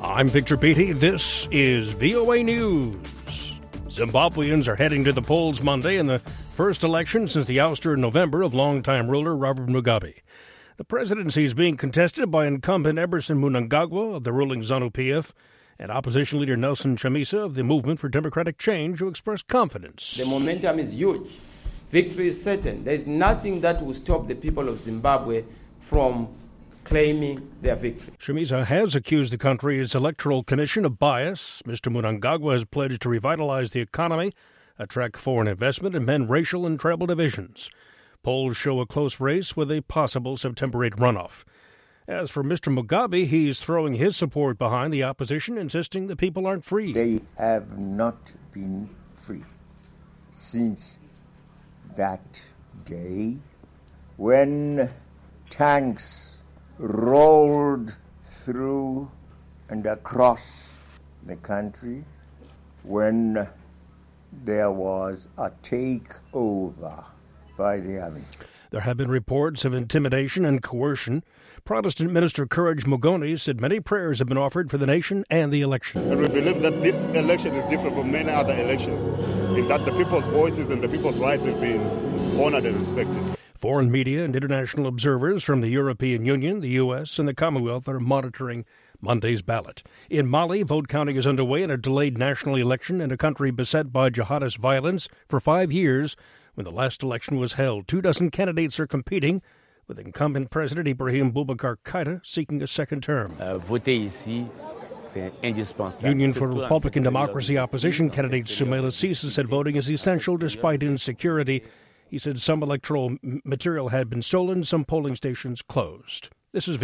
I'm Victor Beatty. This is VOA News. Zimbabweans are heading to the polls Monday in the first election since the ouster in November of longtime ruler Robert Mugabe. The presidency is being contested by incumbent Emmerson Mnangagwa of the ruling ZANU-PF and opposition leader Nelson Chamisa of the Movement for Democratic Change, who expressed confidence. The momentum is huge. Victory is certain. There is nothing that will stop the people of Zimbabwe from claiming their victory. Chamisa has accused the country's electoral commission of bias. Mr. Mnangagwa has pledged to revitalize the economy, attract foreign investment, and mend racial and tribal divisions. Polls show a close race with a possible September 8 runoff. As for Mr. Mugabe, he's throwing his support behind the opposition, insisting the people aren't free. They have not been free since that day when tanks rolled through and across the country, when there was a takeover by the army. There have been reports of intimidation and coercion. Protestant Minister Courage Mugoni said many prayers have been offered for the nation and the election. And we believe that this election is different from many other elections, in that the people's voices and the people's rights have been honored and respected. Foreign media and international observers from the European Union, the U.S., and the Commonwealth are monitoring Monday's ballot. In Mali, vote counting is underway in a delayed national election in a country beset by jihadist violence for 5 years. When the last election was held, 24 candidates are competing, with incumbent President Ibrahim Boubacar Keïta seeking a second term. Union for Republican Democracy opposition candidate Soumaïla Cissé said voting is essential despite insecurity. He said some electoral material had been stolen, some polling stations closed. This is